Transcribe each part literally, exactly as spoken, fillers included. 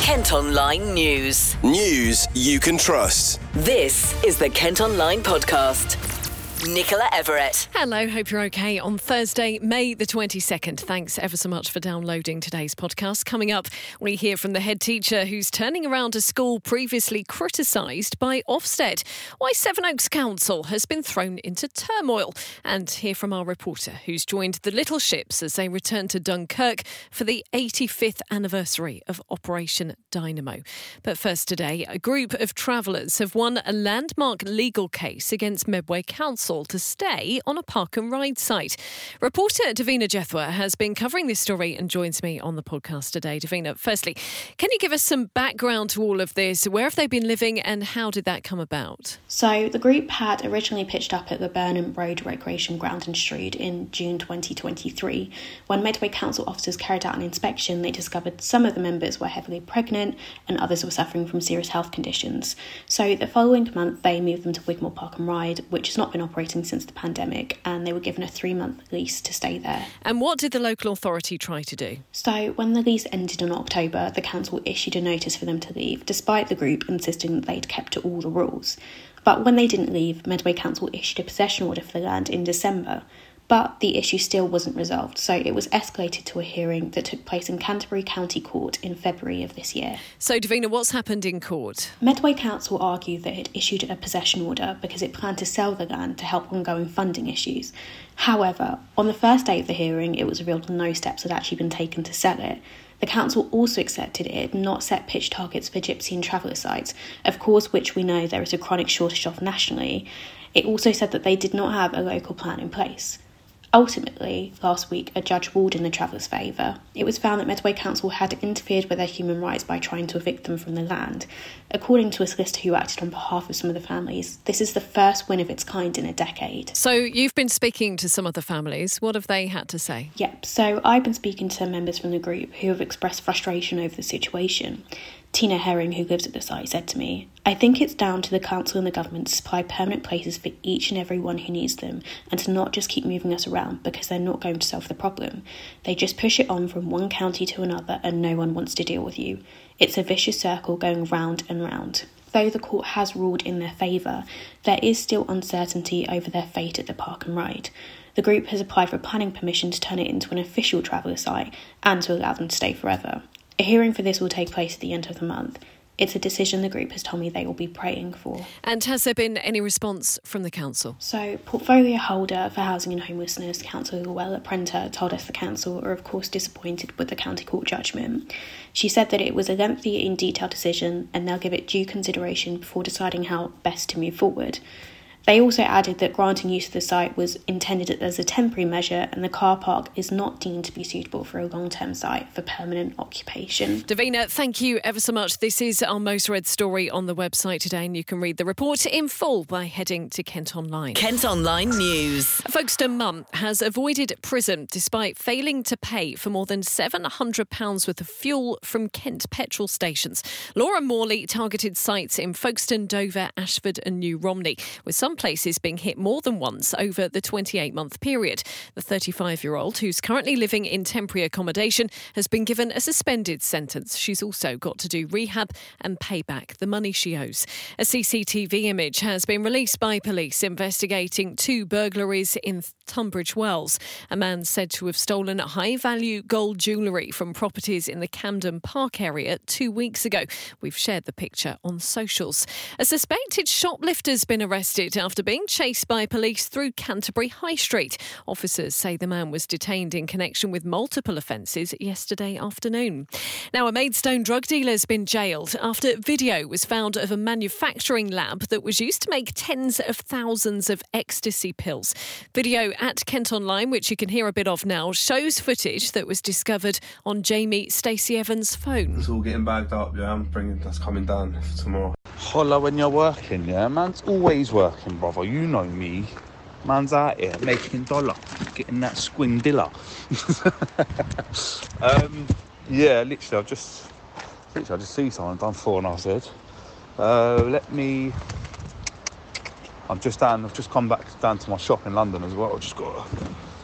Kent Online News. News you can trust. This is the Kent Online Podcast. Nicola Everett. Hello, hope you're okay on Thursday, May the twenty-second. Thanks ever so much for downloading today's podcast. Coming up, we hear from the head teacher who's turning around a school previously criticised by Ofsted, why Sevenoaks Council has been thrown into turmoil, and hear from our reporter who's joined the Little Ships as they return to Dunkirk for the eighty-fifth anniversary of Operation Dynamo. But first today, a group of travellers have won a landmark legal case against Medway Council to stay on a park and ride site. Reporter Davina Jethwa has been covering this story and joins me on the podcast today. Davina, firstly, can you give us some background to all of this? Where have they been living and how did that come about? So the group had originally pitched up at the Burnham Road Recreation Ground in Strood in June twenty twenty-three. When Medway Council officers carried out an inspection, they discovered some of the members were heavily pregnant and others were suffering from serious health conditions. So the following month, they moved them to Wigmore Park and Ride, which has not been operating since the pandemic, and they were given a three-month lease to stay there. And what did the local authority try to do? So when the lease ended in October, the council issued a notice for them to leave, despite the group insisting that they'd kept to all the rules. But when they didn't leave, Medway Council issued a possession order for the land in December. But the issue still wasn't resolved, so it was escalated to a hearing that took place in Canterbury County Court in February of this year. So, Davina, what's happened in court? Medway Council argued that it issued a possession order because it planned to sell the land to help ongoing funding issues. However, on the first day of the hearing, it was revealed no steps had actually been taken to sell it. The council also accepted it had not set pitch targets for gypsy and traveller sites, of course which we know there is a chronic shortage of nationally. It also said that they did not have a local plan in place. Ultimately, last week, a judge ruled in the travellers' favour. It was found that Medway Council had interfered with their human rights by trying to evict them from the land. According to a solicitor who acted on behalf of some of the families, this is the first win of its kind in a decade. So you've been speaking to some of the families. What have they had to say? Yep, so I've been speaking to members from the group who have expressed frustration over the situation. Tina Herring, who lives at the site, said to me, "I think it's down to the council and the government to supply permanent places for each and every one who needs them and to not just keep moving us around because they're not going to solve the problem. They just push it on from one county to another and no one wants to deal with you. It's a vicious circle going round and round." Though the court has ruled in their favour, there is still uncertainty over their fate at the park and ride. The group has applied for planning permission to turn it into an official traveller site and to allow them to stay forever. A hearing for this will take place at the end of the month. It's a decision the group has told me they will be praying for. And has there been any response from the council? So, portfolio holder for housing and homelessness, Councillor Luella Prenter, told us the council are of course disappointed with the county court judgment. She said that it was a lengthy and detailed decision and they'll give it due consideration before deciding how best to move forward. They also added that granting use of the site was intended as a temporary measure and the car park is not deemed to be suitable for a long-term site for permanent occupation. Davina, thank you ever so much. This is our most read story on the website today and you can read the report in full by heading to Kent Online. Kent Online News. A Folkestone mum has avoided prison despite failing to pay for more than seven hundred pounds worth of fuel from Kent petrol stations. Laura Morley targeted sites in Folkestone, Dover, Ashford and New Romney, with some places being hit more than once over the twenty-eight month period. The thirty-five-year-old, who's currently living in temporary accommodation, has been given a suspended sentence. She's also got to do rehab and pay back the money she owes. A C C T V image has been released by police investigating two burglaries in Tunbridge Wells. A man said to have stolen high-value gold jewellery from properties in the Camden Park area two weeks ago. We've shared the picture on socials. A suspected shoplifter's been arrested after being chased by police through Canterbury High Street. Officers say the man was detained in connection with multiple offences yesterday afternoon. Now, a Maidstone drug dealer has been jailed after video was found of a manufacturing lab that was used to make tens of thousands of ecstasy pills. Video at Kent Online, which you can hear a bit of now, shows footage that was discovered on Jamie Stacey Evans' phone. It's all getting bagged up, yeah, I'm bringing, that's coming down for tomorrow. Holla when you're working, yeah? Man's always working, brother. You know me. Man's out here making dollar, getting that squindilla. um, yeah, literally, I've just, literally, I just see someone, done four and I said, uh, let me, I'm just down, I've just come back down to my shop in London as well. I've just got to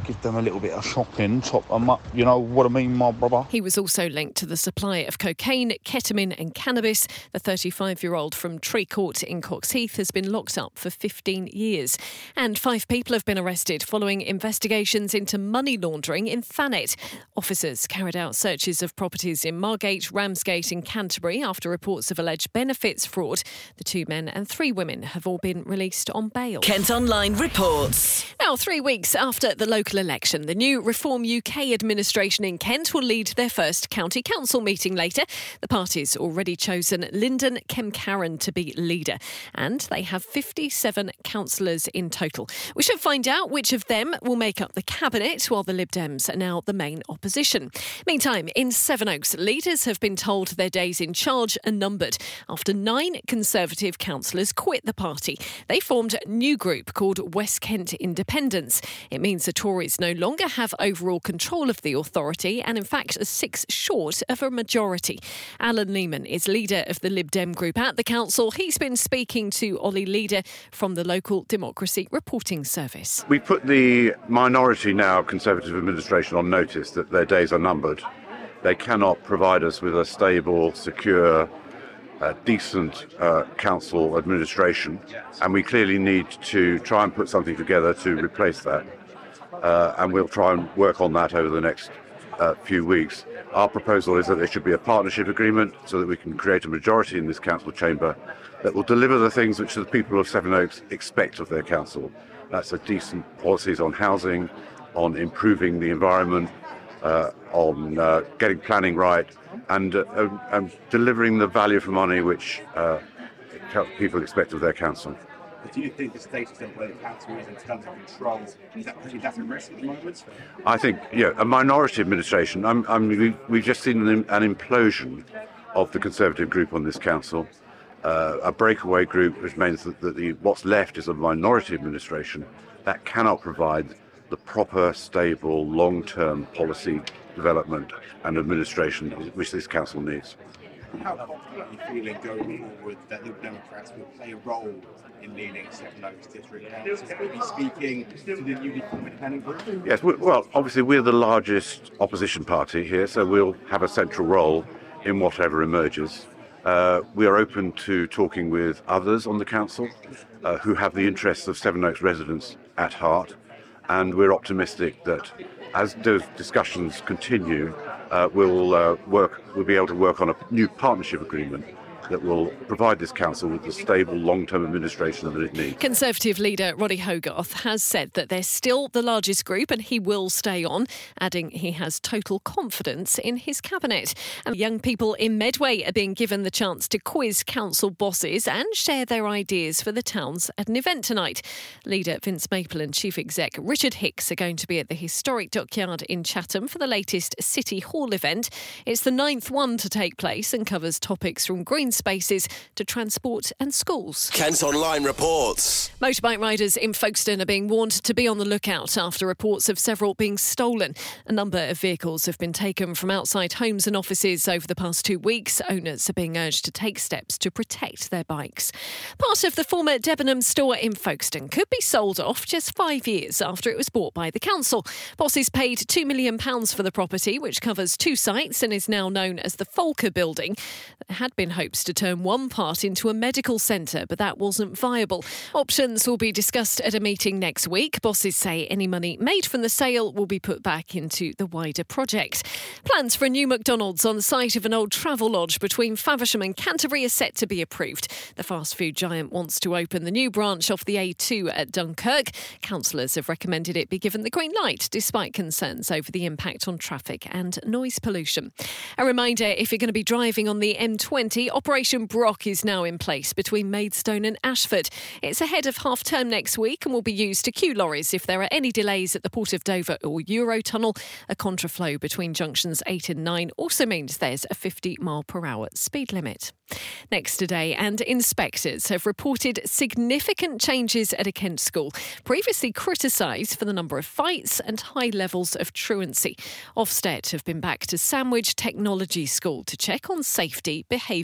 give them a little bit of shocking, top them up, you know what I mean, my brother? He was also linked to the supply of cocaine, ketamine and cannabis. The thirty-five-year-old from Tree Court in Coxheath has been locked up for fifteen years. And five people have been arrested following investigations into money laundering in Thanet. Officers carried out searches of properties in Margate, Ramsgate and Canterbury after reports of alleged benefits fraud. The two men and three women have all been released on bail. Kent Online reports. Now, three weeks after the local election, the new Reform U K administration in Kent will lead their first county council meeting later. The party's already chosen Lyndon Kemcaron to be leader, and they have fifty-seven councillors in total. We should find out which of them will make up the cabinet, while the Lib Dems are now the main opposition. Meantime, in Sevenoaks, leaders have been told their days in charge are numbered after nine Conservative councillors quit the party. They formed a new group called West Kent Independence. It means the Tories no longer have overall control of the authority and in fact are six short of a majority. Alan Lehman is leader of the Lib Dem group at the council. He's been speaking to Ollie Leader from the Local Democracy Reporting Service. We put the minority now Conservative administration on notice that their days are numbered. They cannot provide us with a stable, secure, uh, decent uh, council administration, and we clearly need to try and put something together to replace that. Uh, and we'll try and work on that over the next uh, few weeks. Our proposal is that there should be a partnership agreement so that we can create a majority in this council chamber that will deliver the things which the people of Sevenoaks expect of their council. That's a decent policies on housing, on improving the environment, uh, on uh, getting planning right, and, uh, and, and delivering the value for money which uh, people expect of their council. Do you think the status of where the council is in terms of control, is that really that at risk at the moment? I think, yeah, a minority administration. I'm, I'm, we, we've just seen an, an implosion of the Conservative group on this council, uh, a breakaway group, which means that, that the, what's left is a minority administration that cannot provide the proper, stable, long-term policy development and administration which this council needs. How confident are you feeling going forward that the Democrats will play a role in leading Sevenoaks District Council? Will be speaking to the newly formed independent group? Yes, well, obviously we're the largest opposition party here, so we'll have a central role in whatever emerges. Uh, we are open to talking with others on the council uh, who have the interests of Sevenoaks residents at heart, and we're optimistic that as those discussions continue, uh, we'll uh, work. We'll be able to work on a new partnership agreement that will provide this council with the stable long-term administration that it needs. Conservative leader Roddy Hogarth has said that they're still the largest group and he will stay on, adding he has total confidence in his cabinet. And young people in Medway are being given the chance to quiz council bosses and share their ideas for the towns at an event tonight. Leader Vince Maple and Chief Exec Richard Hicks are going to be at the historic dockyard in Chatham for the latest City Hall event. It's the ninth one to take place and covers topics from green spaces to transport and schools. Kent Online reports. Motorbike riders in Folkestone are being warned to be on the lookout after reports of several being stolen. A number of vehicles have been taken from outside homes and offices over the past two weeks. Owners are being urged to take steps to protect their bikes. Part of the former Debenham store in Folkestone could be sold off just five years after it was bought by the council. Bosses paid two million pounds for the property, which covers two sites and is now known as the Folker Building. There had been hopes to turn one part into a medical centre, but that wasn't viable. Options will be discussed at a meeting next week. Bosses say any money made from the sale will be put back into the wider project. Plans for a new McDonald's on the site of an old travel lodge between Faversham and Canterbury are set to be approved. The fast food giant wants to open the new branch off the A two at Dunkirk. Councillors have recommended it be given the green light, despite concerns over the impact on traffic and noise pollution. A reminder, if you're going to be driving on the M twenty, Operation Brock is now in place between Maidstone and Ashford. It's ahead of half-term next week and will be used to queue lorries if there are any delays at the Port of Dover or Eurotunnel. A contraflow between junctions eight and nine also means there's a fifty mile per hour speed limit. Next today, and inspectors have reported significant changes at a Kent school, previously criticised for the number of fights and high levels of truancy. Ofsted have been back to Sandwich Technology School to check on safety, behaviour and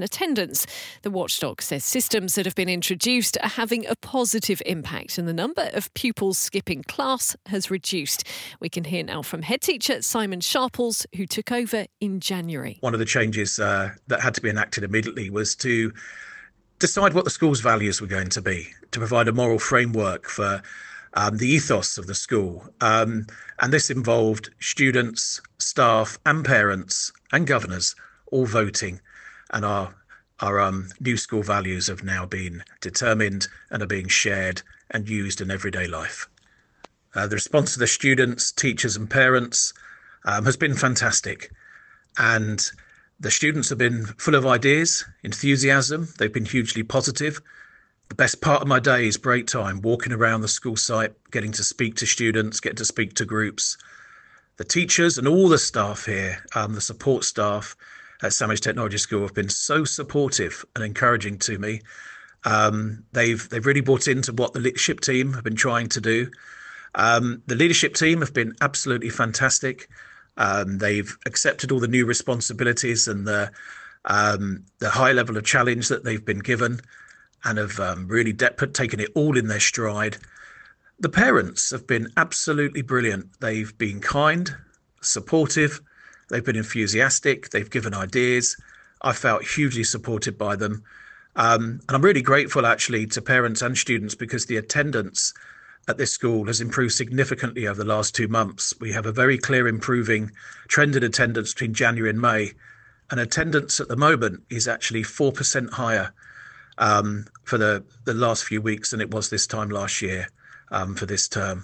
and attendance. The watchdog says systems that have been introduced are having a positive impact and the number of pupils skipping class has reduced. We can hear now from head teacher Simon Sharples, who took over in January. One of the changes uh, that had to be enacted immediately was to decide what the school's values were going to be, to provide a moral framework for um, the ethos of the school. Um, and this involved students, staff and parents and governors all voting. And our, our um, new school values have now been determined and are being shared and used in everyday life. Uh, the response to the students, teachers and parents um, has been fantastic. And the students have been full of ideas, enthusiasm. They've been hugely positive. The best part of my day is break time, walking around the school site, getting to speak to students, getting to speak to groups. The teachers and all the staff here, um, the support staff at Sandwich Technology School have been so supportive and encouraging to me. Um, they've they've really bought into what the leadership team have been trying to do. Um, the leadership team have been absolutely fantastic. Um, they've accepted all the new responsibilities and the um, the high level of challenge that they've been given, and have um, really de- taken it all in their stride. The parents have been absolutely brilliant. They've been kind, supportive, they've been enthusiastic, they've given ideas. I felt hugely supported by them. Um, and I'm really grateful actually to parents and students because the attendance at this school has improved significantly over the last two months. We have a very clear improving trend in attendance between January and May, and attendance at the moment is actually four percent higher um, for the, the last few weeks than it was this time last year um, for this term.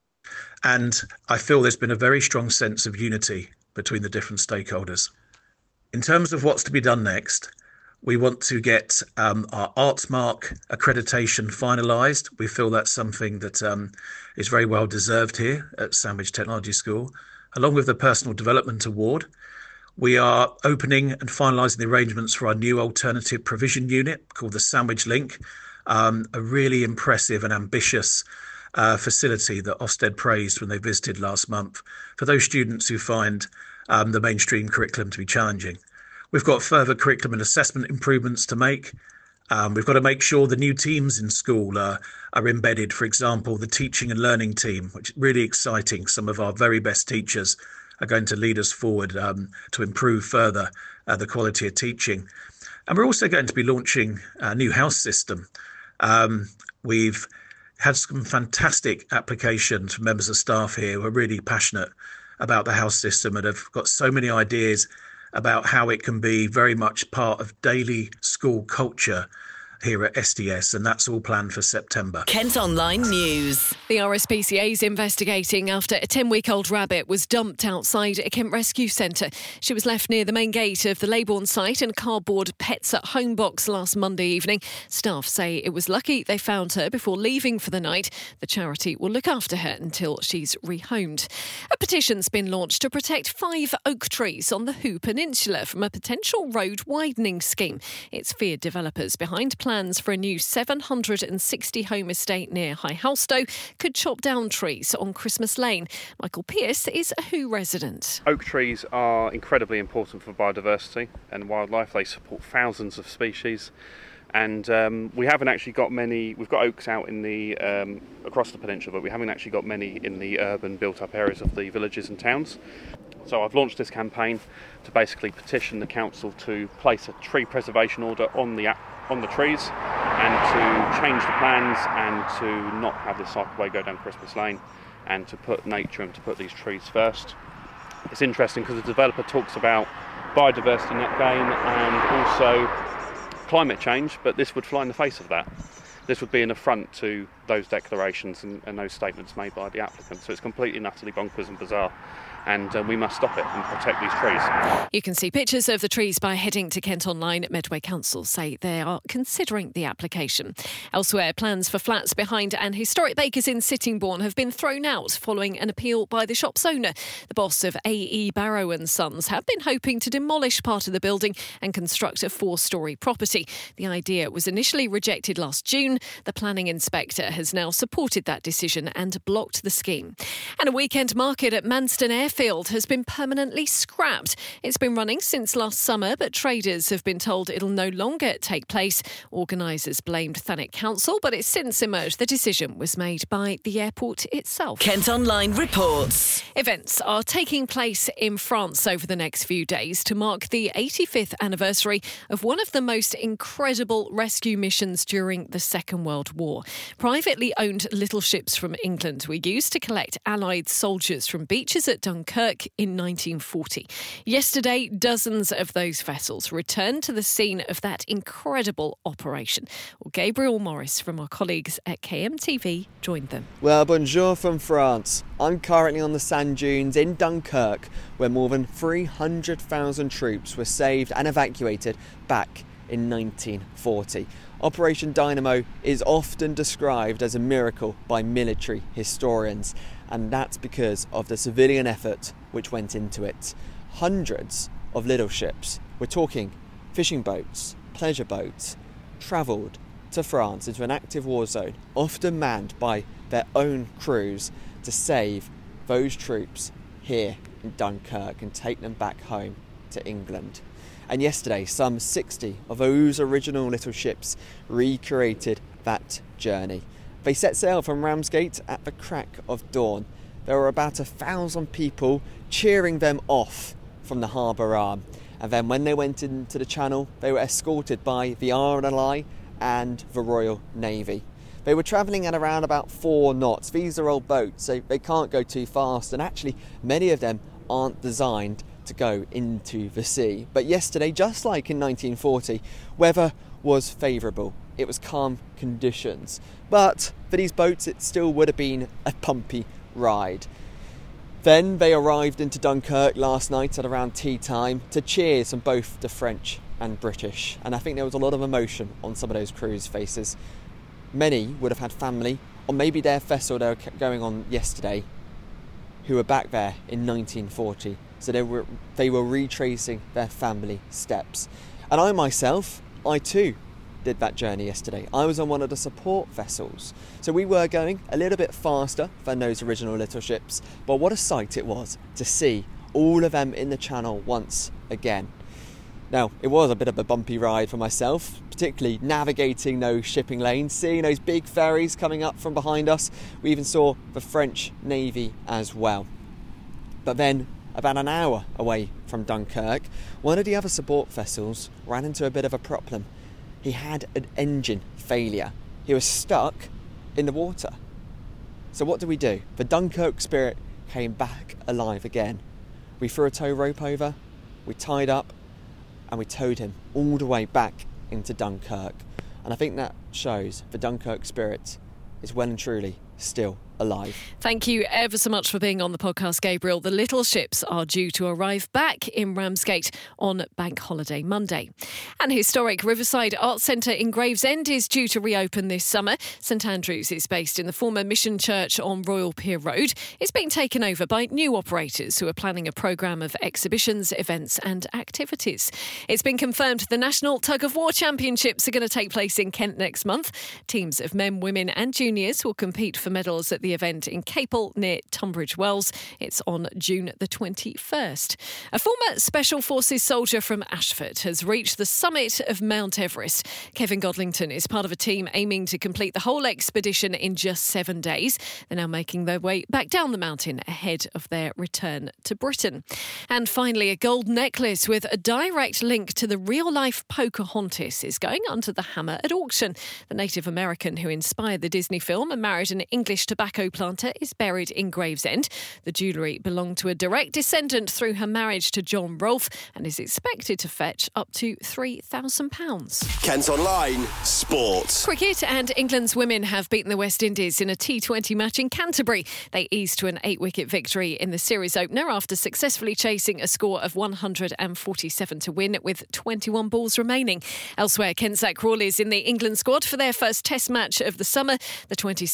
And I feel there's been a very strong sense of unity between the different stakeholders. In terms of what's to be done next, we want to get um, our Artsmark accreditation finalised. We feel that's something that um, is very well deserved here at Sandwich Technology School, along with the Personal Development Award. We are opening and finalising the arrangements for our new alternative provision unit called the Sandwich Link, um, a really impressive and ambitious uh, facility that Ofsted praised when they visited last month for those students who find um, the mainstream curriculum to be challenging. We've got further curriculum and assessment improvements to make. Um, we've got to make sure the new teams in school are, are embedded. For example, the teaching and learning team, which is really exciting. Some of our very best teachers are going to lead us forward um, to improve further uh, the quality of teaching. And we're also going to be launching a new house system. Um, we've had some fantastic applications from members of staff here who are really passionate about the house system and have got so many ideas about how it can be very much part of daily school culture here at S D S, and that's all planned for September. Kent Online News. The R S P C A is investigating after a ten-week-old rabbit was dumped outside a Kent Rescue Centre. She was left near the main gate of the Leybourne site in a cardboard Pets at Home box last Monday evening. Staff say it was lucky they found her before leaving for the night. The charity will look after her until she's rehomed. A petition's been launched to protect five oak trees on the Hoo Peninsula from a potential road widening scheme. It's feared developers behind plans Plans for a new seven hundred sixty home estate near High Halstow could chop down trees on Christmas Lane. Michael Pearce is a Hoo resident. Oak trees are incredibly important for biodiversity and wildlife. They support thousands of species, and um, we haven't actually got many. We've got oaks out in the um, across the peninsula, but we haven't actually got many in the urban built-up areas of the villages and towns. So I've launched this campaign to basically petition the council to place a tree preservation order on the on the trees and to change the plans and to not have this cycleway go down Christmas Lane and to put nature and to put these trees first. It's interesting because the developer talks about biodiversity net gain and also climate change, but this would fly in the face of that. This would be an affront to those declarations and, and those statements made by the applicant. So it's completely and utterly bonkers and bizarre. And uh, we must stop it and protect these trees. You can see pictures of the trees by heading to Kent Online. Medway Council say they are considering the application. Elsewhere, plans for flats behind an historic baker's in Sittingbourne have been thrown out following an appeal by the shop's owner. The boss of A E Barrow and Sons have been hoping to demolish part of the building and construct a four-storey property. The idea was initially rejected last June. The planning inspector has has now supported that decision and blocked the scheme. And a weekend market at Manston Airfield has been permanently scrapped. It's been running since last summer, but traders have been told it'll no longer take place. Organisers blamed Thanet Council, but it's since emerged the decision was made by the airport itself. Kent Online reports. Events are taking place in France over the next few days to mark the eighty-fifth anniversary of one of the most incredible rescue missions during the Second World War. Privately owned little ships from England were used to collect Allied soldiers from beaches at Dunkirk in nineteen forty. Yesterday, dozens of those vessels returned to the scene of that incredible operation. Well, Gabriel Morris from our colleagues at K M T V joined them. Well, bonjour from France. I'm currently on the sand dunes in Dunkirk, where more than three hundred thousand troops were saved and evacuated back in nineteen forty. Operation Dynamo is often described as a miracle by military historians, and that's because of the civilian effort which went into it. Hundreds of little ships, we're talking fishing boats, pleasure boats, travelled to France into an active war zone, often manned by their own crews, to save those troops here in Dunkirk and take them back home to England. And yesterday, some sixty of those original little ships recreated that journey. They set sail from Ramsgate at the crack of dawn. There were about a thousand people cheering them off from the harbour arm. And then when they went into the channel, they were escorted by the R N L I and the Royal Navy. They were travelling at around about four knots. These are old boats, so they can't go too fast, and actually many of them aren't designed to go into the sea. But yesterday, just like in nineteen forty, weather was favourable. It was calm conditions. But for these boats, it still would have been a bumpy ride. Then they arrived into Dunkirk last night at around tea time to cheers from both the French and British. And I think there was a lot of emotion on some of those crews' faces. Many would have had family, or maybe their vessel they were going on yesterday, who were back there in nineteen forty. So they were they were retracing their family steps. And I myself, I too did that journey yesterday. I was on one of the support vessels. So we were going a little bit faster than those original little ships, but what a sight it was to see all of them in the channel once again. Now, it was a bit of a bumpy ride for myself, particularly navigating those shipping lanes, seeing those big ferries coming up from behind us. We even saw the French Navy as well. But then, about an hour away from Dunkirk, one of the other support vessels ran into a bit of a problem. He had an engine failure. He was stuck in the water. So what did we do? The Dunkirk Spirit came back alive again. We threw a tow rope over, we tied up, and we towed him all the way back into Dunkirk. And I think that shows the Dunkirk Spirit is well and truly still alive. Thank you ever so much for being on the podcast, Gabriel. The little ships are due to arrive back in Ramsgate on Bank Holiday Monday. And historic Riverside Arts Centre in Gravesend is due to reopen this summer. St Andrews is based in the former Mission Church on Royal Pier Road. It's being taken over by new operators who are planning a programme of exhibitions, events and activities. It's been confirmed the National Tug of War Championships are going to take place in Kent next month. Teams of men, women and juniors will compete for medals at the event in Capel near Tunbridge Wells. It's on June the twenty-first. A former Special Forces soldier from Ashford has reached the summit of Mount Everest. Kevin Godlington is part of a team aiming to complete the whole expedition in just seven days. They're now making their way back down the mountain ahead of their return to Britain. And finally, a gold necklace with a direct link to the real-life Pocahontas is going under the hammer at auction. The Native American who inspired the Disney film and married an English tobacco planter is buried in Gravesend. The jewellery belonged to a direct descendant through her marriage to John Rolfe and is expected to fetch up to three thousand pounds. Kent Online Sport. Cricket, and England's women have beaten the West Indies in a T twenty match in Canterbury. They eased to an eight-wicket victory in the series opener after successfully chasing a score of one hundred forty-seven to win with twenty-one balls remaining. Elsewhere, Kensett Crawleys in the England squad for their first Test match of the summer. The twenty-seven-year-old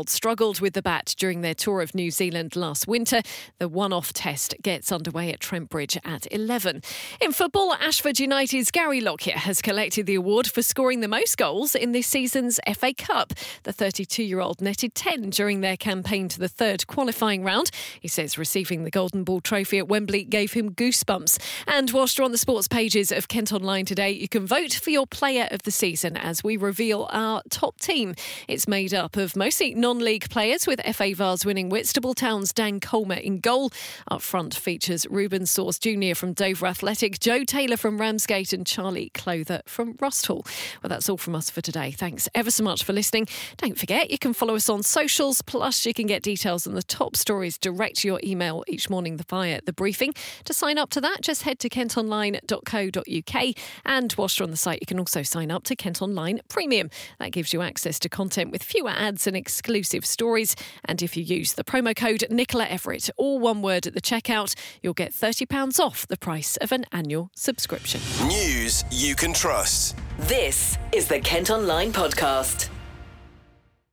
twenty-two-year-old struggled with the bat during their tour of New Zealand last winter. The one-off test gets underway at Trent Bridge at eleven. In football, Ashford United's Gary Lockyer has collected the award for scoring the most goals in this season's F A Cup. The thirty-two-year-old netted ten during their campaign to the third qualifying round. He says receiving the Golden Ball trophy at Wembley gave him goosebumps. And whilst you're on the sports pages of Kent Online today, you can vote for your player of the season as we reveal our top team. It's made up of mostly non-league players, with F A Vase winning Whitstable Town's Dan Colmer in goal. Up front features Ruben Source Junior from Dover Athletic, Joe Taylor from Ramsgate and Charlie Clother from Rusthall. Well, that's all from us for today. Thanks ever so much for listening. Don't forget, you can follow us on socials, plus you can get details on the top stories direct to your email each morning via The Briefing. To sign up to that, just head to kent online dot co dot uk, and whilst you're on the site, you can also sign up to Kent Online Premium. That gives you access to content with fewer ads and exclusive stories. And if you use the promo code Nicola Everett, all one word at the checkout, you'll get thirty pounds off the price of an annual subscription. News you can trust. This is the Kent Online Podcast.